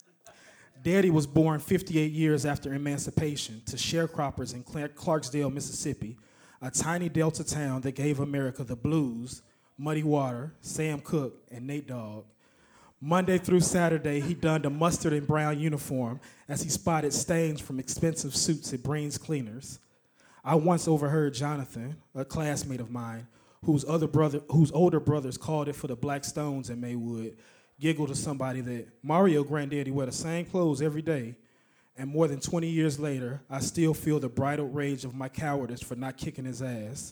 Daddy was born fifty-eight years after emancipation to sharecroppers in Clarksdale, Mississippi, a tiny delta town that gave America the blues, Muddy Water, Sam Cooke, and Nate Dogg. Monday through Saturday, he donned a mustard and brown uniform as he spotted stains from expensive suits at Breen's Cleaners. I once overheard Jonathan, a classmate of mine, whose other brother, whose older brothers called it for the Black Stones in Maywood, giggle to somebody that Mario Granddaddy wear the same clothes every day, and more than twenty years later, I still feel the bridled rage of my cowardice for not kicking his ass.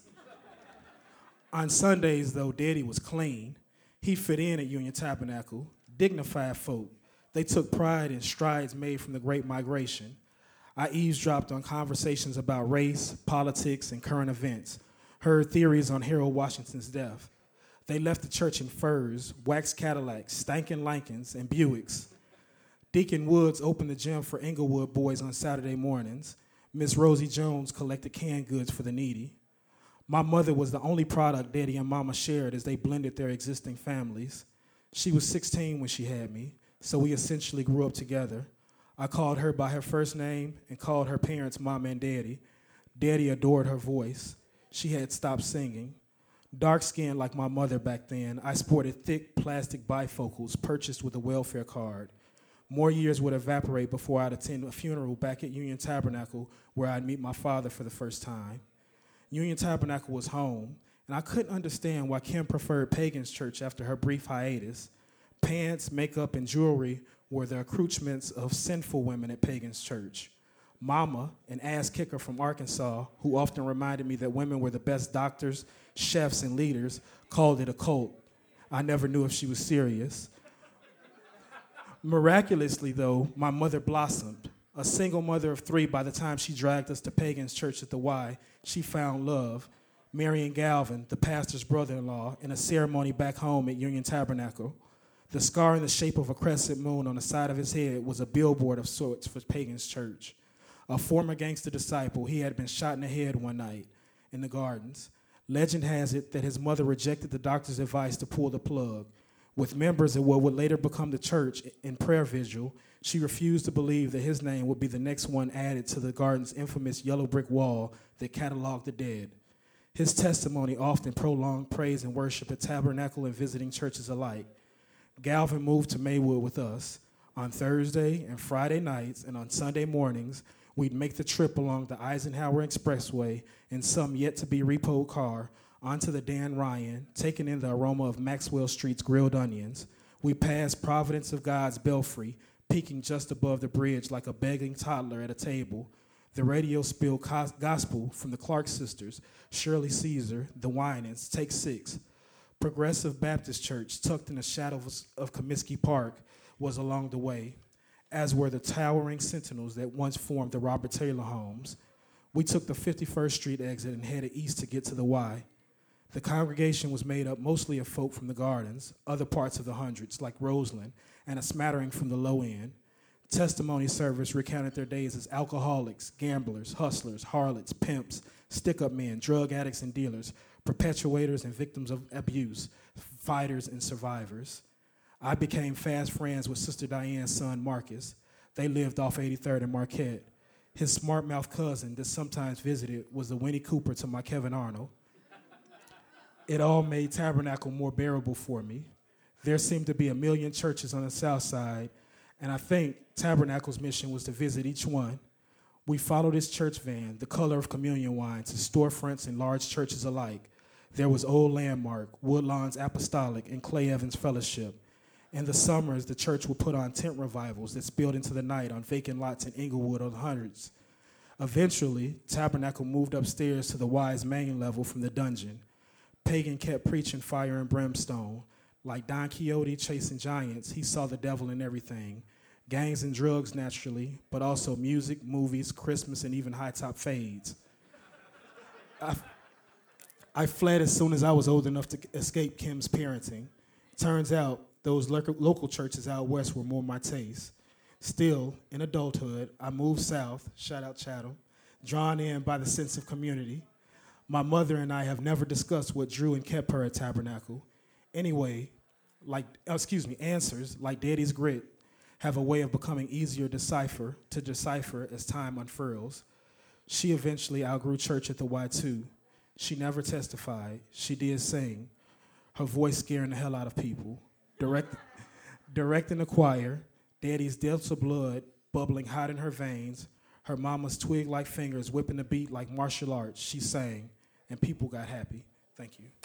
On Sundays, though, Daddy was clean. He fit in at Union Tabernacle, dignified folk. They took pride in strides made from the Great Migration. I eavesdropped on conversations about race, politics, and current events, heard theories on Harold Washington's death. They left the church in furs, waxed Cadillacs, stankin' Lincolns, and Buicks. Deacon Woods opened the gym for Inglewood boys on Saturday mornings. Miss Rosie Jones collected canned goods for the needy. My mother was the only product Daddy and Mama shared as they blended their existing families. She was sixteen when she had me, so we essentially grew up together. I called her by her first name and called her parents Mama and Daddy. Daddy adored her voice. She had stopped singing. Dark-skinned like my mother back then, I sported thick plastic bifocals purchased with a welfare card. More years would evaporate before I'd attend a funeral back at Union Tabernacle where I'd meet my father for the first time. Union Tabernacle was home, and I couldn't understand why Kim preferred Pagan's Church after her brief hiatus. Pants, makeup, and jewelry were the accoutrements of sinful women at Pagan's Church. Mama, an ass kicker from Arkansas, who often reminded me that women were the best doctors, chefs, and leaders, called it a cult. I never knew if she was serious. Miraculously, though, my mother blossomed. A single mother of three by the time she dragged us to Pagan's Church at the Y, she found love. Marion Galvin, the pastor's brother-in-law, in a ceremony back home at Union Tabernacle. The scar in the shape of a crescent moon on the side of his head was a billboard of sorts for Pagan's Church. A former gangster disciple, he had been shot in the head one night in the gardens. Legend has it that his mother rejected the doctor's advice to pull the plug. With members of what would later become the church in prayer vigil, she refused to believe that his name would be the next one added to the garden's infamous yellow brick wall that cataloged the dead. His testimony often prolonged praise and worship at tabernacle and visiting churches alike. Galvin moved to Maywood with us. On Thursday and Friday nights and on Sunday mornings, we'd make the trip along the Eisenhower Expressway in some yet-to-be-repoed car, onto the Dan Ryan, taking in the aroma of Maxwell Street's grilled onions. We passed Providence of God's belfry, peeking just above the bridge like a begging toddler at a table. The radio spilled cos- gospel from the Clark sisters, Shirley Caesar, the Winans, Take Six. Progressive Baptist Church, tucked in the shadows of Comiskey Park, was along the way, as were the towering sentinels that once formed the Robert Taylor homes. We took the fifty-first Street exit and headed east to get to the Y. The congregation was made up mostly of folk from the Gardens, other parts of the hundreds, like Roseland, and a smattering from the low end. Testimony service recounted their days as alcoholics, gamblers, hustlers, harlots, pimps, stick-up men, drug addicts and dealers, perpetuators and victims of abuse, fighters and survivors. I became fast friends with Sister Diane's son, Marcus. They lived off eighty-third and Marquette. His smart-mouthed cousin that sometimes visited was the Winnie Cooper to my Kevin Arnold. It all made Tabernacle more bearable for me. There seemed to be a million churches on the south side, and I think Tabernacle's mission was to visit each one. We followed his church van, the color of communion wine, to storefronts and large churches alike. There was Old Landmark, Woodlawn's Apostolic, and Clay Evans Fellowship. In the summers, the church would put on tent revivals that spilled into the night on vacant lots in Inglewood or the Hundreds. Eventually, Tabernacle moved upstairs to the Y's main level from the dungeon. Pagan kept preaching fire and brimstone. Like Don Quixote chasing giants, he saw the devil in everything. Gangs and drugs, naturally, but also music, movies, Christmas, and even high-top fades. I, I fled as soon as I was old enough to escape Kim's parenting. Turns out, those local churches out west were more my taste. Still, in adulthood, I moved south, shout out Chatham, drawn in by the sense of community. My mother and I have never discussed what drew and kept her at Tabernacle. Anyway, like, excuse me, answers, like Daddy's grit, have a way of becoming easier to decipher, to decipher as time unfurls. She eventually outgrew church at the Y two. She never testified. She did sing, her voice scaring the hell out of people. Direct, directing the choir, Daddy's depths of blood bubbling hot in her veins, her mama's twig-like fingers whipping the beat like martial arts. She sang, and people got happy. Thank you.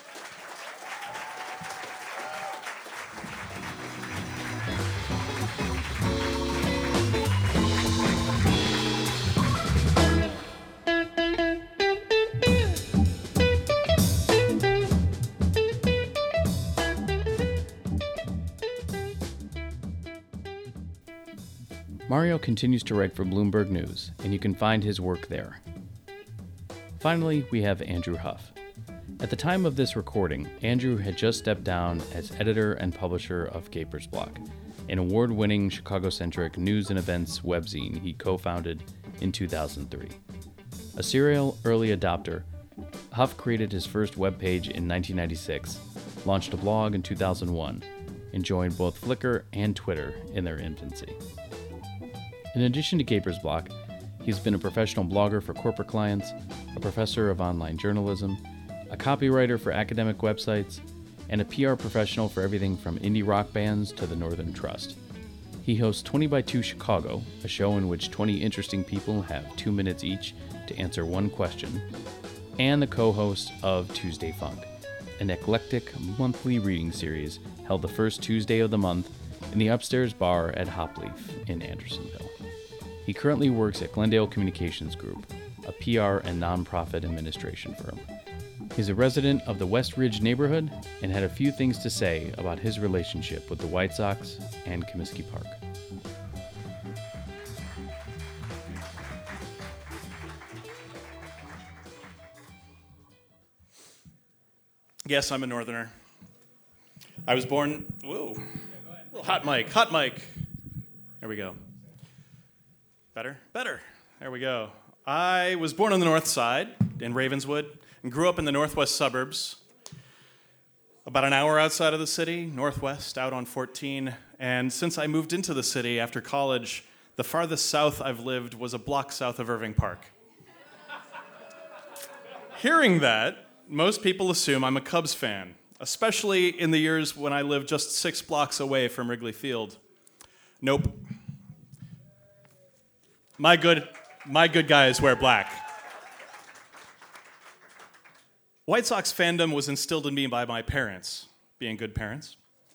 Mario continues to write for Bloomberg News, and you can find his work there. Finally, we have Andrew Huff. At the time of this recording, Andrew had just stepped down as editor and publisher of Capers Block, an award-winning Chicago-centric news and events webzine he co-founded in two thousand three. A serial early adopter, Huff created his first webpage in nineteen ninety-six, launched a blog in two thousand one, and joined both Flickr and Twitter in their infancy. In addition to Capers Block, he's been a professional blogger for corporate clients, a professor of online journalism, a copywriter for academic websites, and a P R professional for everything from indie rock bands to the Northern Trust. He hosts twenty by two Chicago, a show in which twenty interesting people have two minutes each to answer one question, and the co-host of Tuesday Funk, an eclectic monthly reading series held the first Tuesday of the month in the upstairs bar at Hopleaf in Andersonville. He currently works at Glendale Communications Group, a P R and nonprofit administration firm. He's a resident of the West Ridge neighborhood and had a few things to say about his relationship with the White Sox and Comiskey Park. Yes, I'm a Northerner. I was born, whoa, hot mic, hot mic. There we go. Better? Better. There we go. I was born on the north side in Ravenswood and grew up in the northwest suburbs, about an hour outside of the city, northwest, out on fourteen. And since I moved into the city after college, the farthest south I've lived was a block south of Irving Park. Hearing that, most people assume I'm a Cubs fan, especially in the years when I lived just six blocks away from Wrigley Field. Nope. My good, my good guys wear black. White Sox fandom was instilled in me by my parents, being good parents.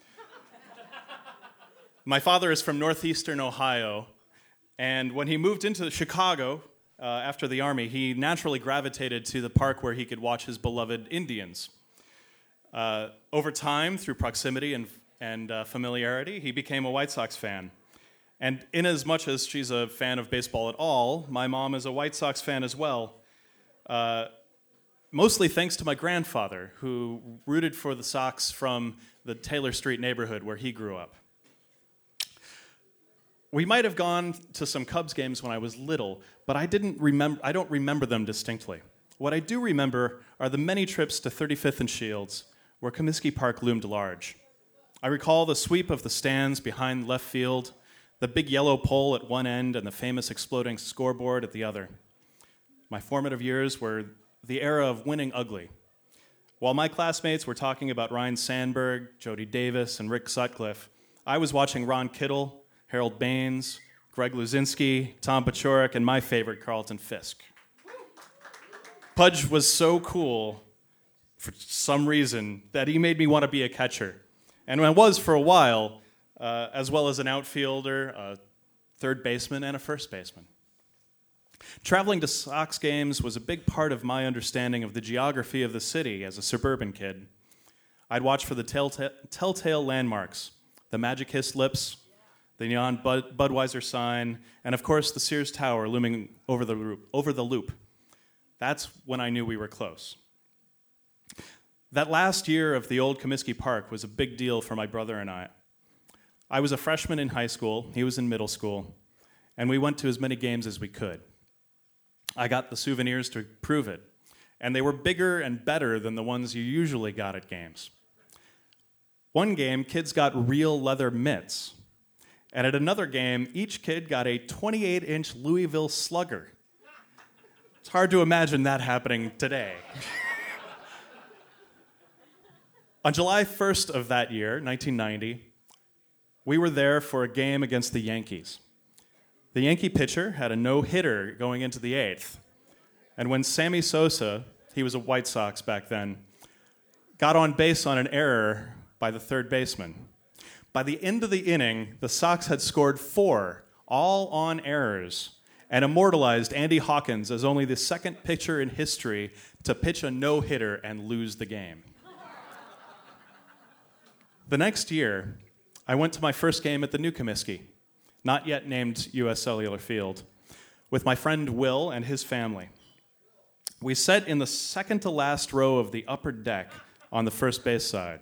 My father is from northeastern Ohio, and when he moved into Chicago uh, after the Army, he naturally gravitated to the park where he could watch his beloved Indians. Uh, over time, through proximity and, and uh, familiarity, he became a White Sox fan. And in as much as she's a fan of baseball at all, my mom is a White Sox fan as well, uh, mostly thanks to my grandfather, who rooted for the Sox from the Taylor Street neighborhood where he grew up. We might have gone to some Cubs games when I was little, but I didn't remember. I don't remember them distinctly. What I do remember are the many trips to thirty-fifth and Shields, where Comiskey Park loomed large. I recall the sweep of the stands behind left field, the big yellow pole at one end, and the famous exploding scoreboard at the other. My formative years were the era of winning ugly. While my classmates were talking about Ryne Sandberg, Jody Davis, and Rick Sutcliffe, I was watching Ron Kittle, Harold Baines, Greg Luzinski, Tom Paciorek, and my favorite, Carlton Fisk. Pudge was so cool, for some reason, that he made me want to be a catcher. And I was for a while, uh, as well as an outfielder, a third baseman, and a first baseman. Traveling to Sox games was a big part of my understanding of the geography of the city as a suburban kid. I'd watch for the telltale, telltale landmarks, the Magic Kiss lips, the neon Bud, Budweiser sign, and of course the Sears Tower looming over the loop, over the loop. That's when I knew we were close. That last year of the old Comiskey Park was a big deal for my brother and I. I was a freshman in high school, he was in middle school, and we went to as many games as we could. I got the souvenirs to prove it, and they were bigger and better than the ones you usually got at games. One game, kids got real leather mitts. And at another game, each kid got a twenty-eight inch Louisville Slugger. It's hard to imagine that happening today. On July first of that year, nineteen ninety, we were there for a game against the Yankees. The Yankee pitcher had a no-hitter going into the eighth. And when Sammy Sosa, he was a White Sox back then, got on base on an error by the third baseman, by the end of the inning, the Sox had scored four, all on errors, and immortalized Andy Hawkins as only the second pitcher in history to pitch a no-hitter and lose the game. The next year, I went to my first game at the new Comiskey, not yet named U S Cellular Field, with my friend Will and his family. We sat in the second to last row of the upper deck on the first base side.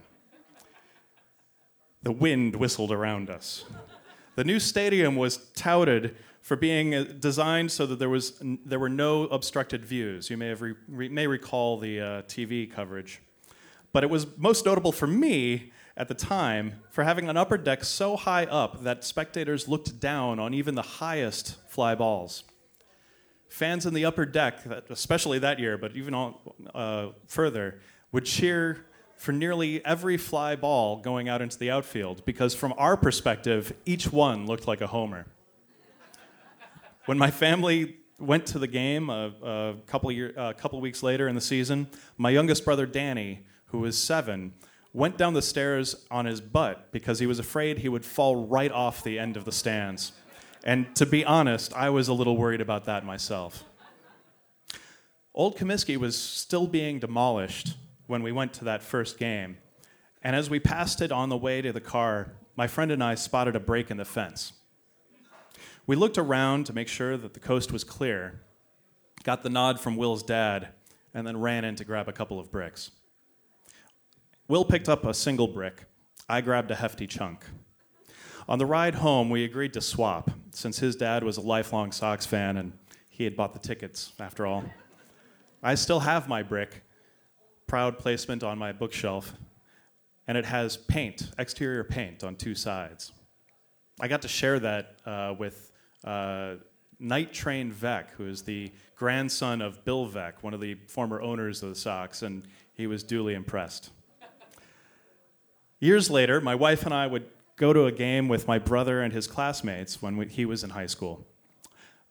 The wind whistled around us. The new stadium was touted for being designed so that there was there were no obstructed views. You may have re, re, may recall the uh, T V coverage. But it was most notable for me at the time for having an upper deck so high up that spectators looked down on even the highest fly balls. Fans in the upper deck, especially that year, but even all, uh, further, would cheer for nearly every fly ball going out into the outfield, because from our perspective, each one looked like a homer. When my family went to the game a, a couple of year, a couple of weeks later in the season, my youngest brother Danny, who was seven, went down the stairs on his butt because he was afraid he would fall right off the end of the stands. And to be honest, I was a little worried about that myself. Old Comiskey was still being demolished when we went to that first game. And as we passed it on the way to the car, my friend and I spotted a break in the fence. We looked around to make sure that the coast was clear, got the nod from Will's dad, and then ran in to grab a couple of bricks. Will picked up a single brick. I grabbed a hefty chunk. On the ride home, we agreed to swap, since his dad was a lifelong Sox fan and he had bought the tickets, after all. I still have my brick, proud placement on my bookshelf, and it has paint, exterior paint, on two sides. I got to share that uh, with uh, Night Train Veck, who is the grandson of Bill Veck, one of the former owners of the Sox, and he was duly impressed. Years later, my wife and I would go to a game with my brother and his classmates when we, he was in high school.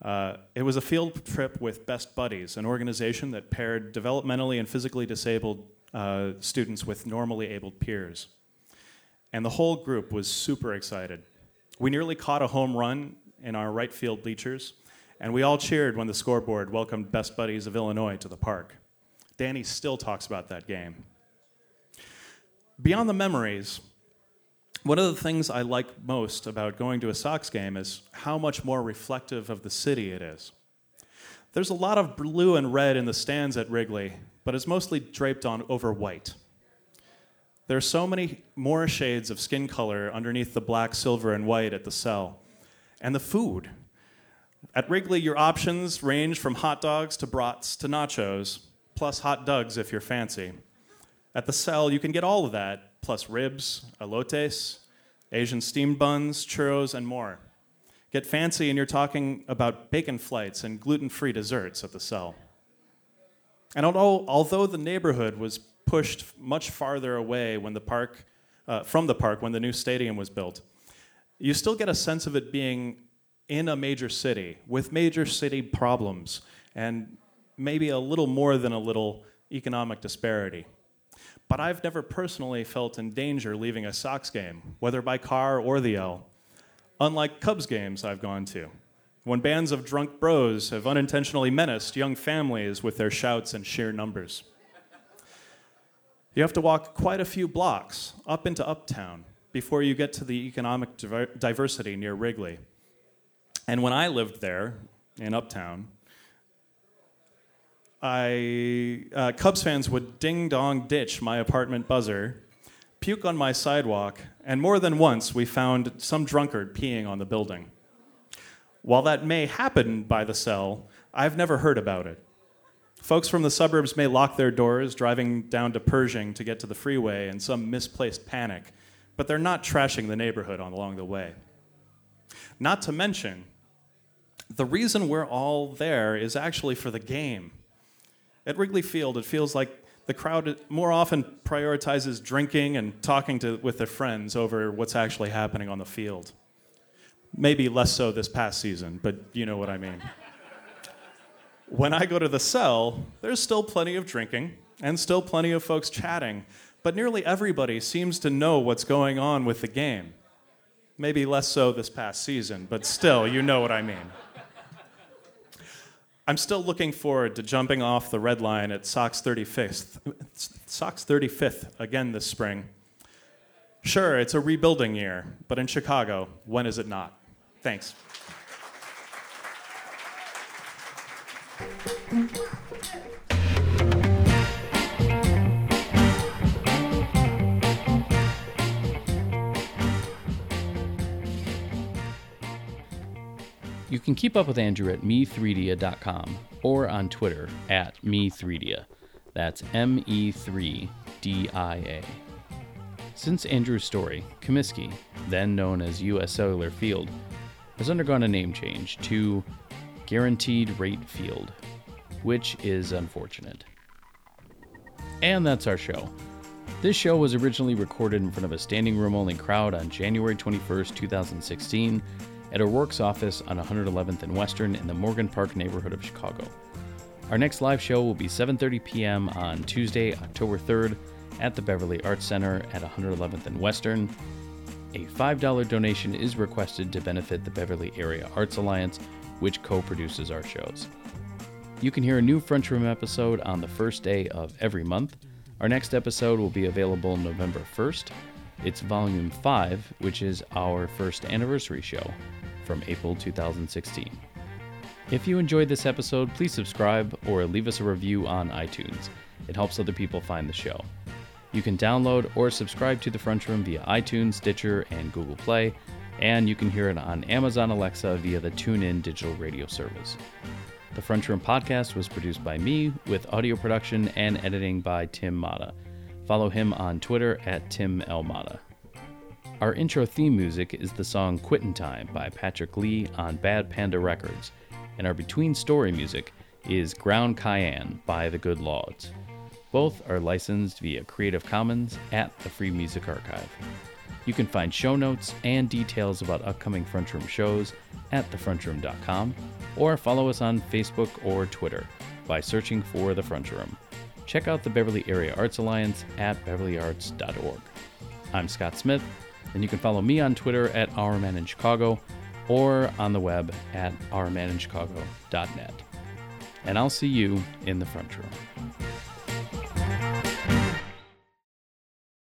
Uh, it was a field trip with Best Buddies, an organization that paired developmentally and physically disabled uh, students with normally abled peers. And the whole group was super excited. We nearly caught a home run in our right field bleachers, and we all cheered when the scoreboard welcomed Best Buddies of Illinois to the park. Danny still talks about that game. Beyond the memories, one of the things I like most about going to a Sox game is how much more reflective of the city it is. There's a lot of blue and red in the stands at Wrigley, but it's mostly draped on over white. There are so many more shades of skin color underneath the black, silver, and white at the Cell. And the food. At Wrigley, your options range from hot dogs to brats to nachos, plus hot dogs if you're fancy. At the Cell, you can get all of that, plus ribs, elotes, Asian steamed buns, churros, and more. Get fancy and you're talking about bacon flights and gluten-free desserts at the Cell. And although, although the neighborhood was pushed much farther away when the park, uh, from the park when the new stadium was built, you still get a sense of it being in a major city with major city problems and maybe a little more than a little economic disparity. But I've never personally felt in danger leaving a Sox game, whether by car or the L, unlike Cubs games I've gone to, when bands of drunk bros have unintentionally menaced young families with their shouts and sheer numbers. You have to walk quite a few blocks up into Uptown before you get to the economic diver- diversity near Wrigley. And when I lived there, in Uptown, I, uh, Cubs fans would ding-dong ditch my apartment buzzer, puke on my sidewalk, and more than once we found some drunkard peeing on the building. While that may happen by the Cell, I've never heard about it. Folks from the suburbs may lock their doors, driving down to Pershing to get to the freeway in some misplaced panic, but they're not trashing the neighborhood on along the way. Not to mention, the reason we're all there is actually for the game. At Wrigley Field, it feels like the crowd more often prioritizes drinking and talking to, with their friends over what's actually happening on the field. Maybe less so this past season, but you know what I mean. When I go to the Cell, there's still plenty of drinking and still plenty of folks chatting, but nearly everybody seems to know what's going on with the game. Maybe less so this past season, but still, you know what I mean. I'm still looking forward to jumping off the red line at Sox thirty-fifth, Sox thirty-fifth again this spring. Sure, it's a rebuilding year, but in Chicago, when is it not? Thanks. You can keep up with Andrew at me three dia dot com or on Twitter at me three dia. That's M E three D I A. Since Andrew's story, Comiskey, then known as U S Cellular Field, has undergone a name change to Guaranteed Rate Field, which is unfortunate. And that's our show. This show was originally recorded in front of a standing room only crowd on January twenty-first, twenty sixteen, at our Works office on one hundred eleventh and Western in the Morgan Park neighborhood of Chicago. Our next live show will be seven thirty p.m. on Tuesday, October third at the Beverly Arts Center at one hundred eleventh and Western. A five dollars donation is requested to benefit the Beverly Area Arts Alliance, which co-produces our shows. You can hear a new French Room episode on the first day of every month. Our next episode will be available November first. It's Volume five, which is our first anniversary show from April two thousand sixteen. If you enjoyed this episode, please subscribe or leave us a review on iTunes. It helps other people find the show. You can download or subscribe to The French Room via iTunes, Stitcher, and Google Play, and you can hear it on Amazon Alexa via the TuneIn digital radio service. The French Room podcast was produced by me, with audio production and editing by Tim Mata. Follow him on Twitter at Tim L. Mata. Our intro theme music is the song Quittin' Time by Patrick Lee on Bad Panda Records, and our between story music is Ground Cayenne by The Good Lauds. Both are licensed via Creative Commons at the Free Music Archive. You can find show notes and details about upcoming Front Room shows at the front room dot com, or follow us on Facebook or Twitter by searching for The Front Room. Check out the Beverly Area Arts Alliance at beverly arts dot org. I'm Scott Smith, and you can follow me on Twitter at Our Man in Chicago or on the web at our man in chicago dot net. And I'll see you in the front room.